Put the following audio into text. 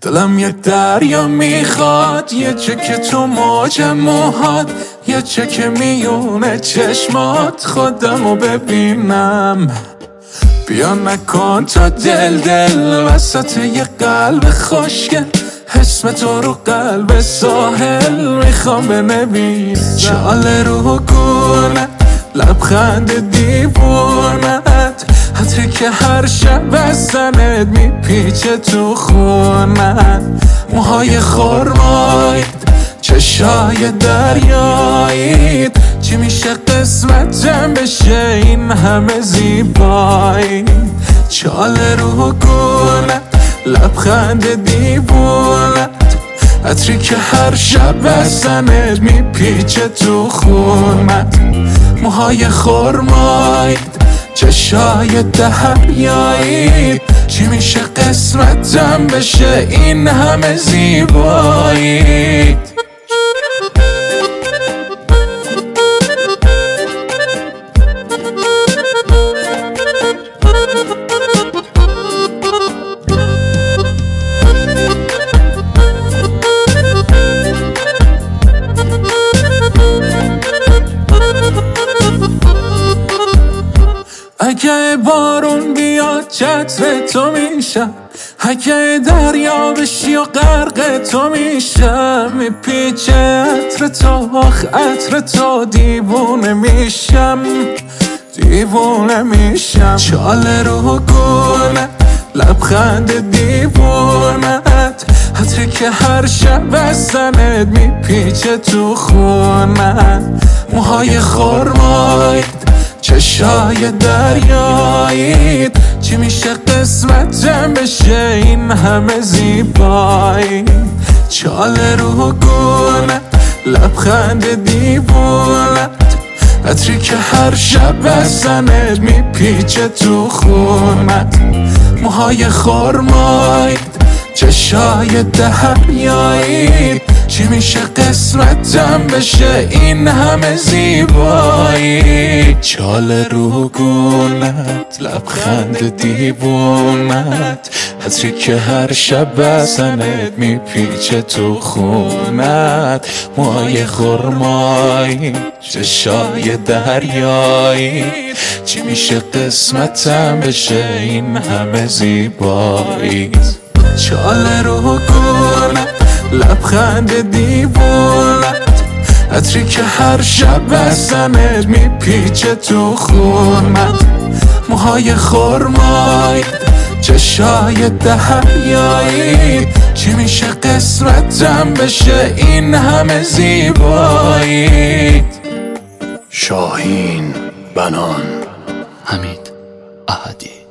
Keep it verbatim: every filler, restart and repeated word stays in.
دلم یه دریا میخواد، یه چکه تو موج موهات، یه چکه میونه چشمات خودمو ببینم. بیا نکن تا دل دل وسط یه قلب خوشگل، اسم تو رو قلب ساحل میخوام بنویسم. چاله رو گونه لبخند دیوونت، حتی که هر شب بزنت میپیچه تو خونت. موهای خرمایید، چشای دریایید، چی میشه قسمتم بشه این همه زیبایی. چاله رو گونه لبخند دیوونت، عطری که هر شب بزنت میپیچه تو خونت. موهای خرمایید، چشای دریایید، چی میشه قسمتم بشه این همه زیبایی. اگه بارون بیاد چتر تو میشم، اگه دریا بشی و غرق تو میشم. میپیچه عطر تو، آخ عطر تو، دیوونه میشم، دیوونه میشم. چاله رو گونه لبخند دیوونت، عطری که هر شب بزنت میپیچه تو خونت. موهای خرمایید، چشای دریایید، چی میشه قسمتم بشه این همه زیبایی. چاله رو گونه لبخند دیوونت، عطری که هر شب بزنت میپیچه تو خونت. موهای خرمایید، چشای دریایید، چی میشه قسمتم بشه این همه زیبایی. چاله رو گونت لبخند دیوونت، عطری که هر شب بزنت میپیچه تو خونت. موهای خرمایی، چشای دریایی، چی میشه قسمتم بشه این همه زیبایی. چاله رو گونه لبخند دیوونت، عطری که هر شب بزنت میپیچه تو خونت. موهای خرمایید، چشای دریایید، چی میشه قسمتم بشه این همه زیبایی. شاهین بنان، حمید احدی.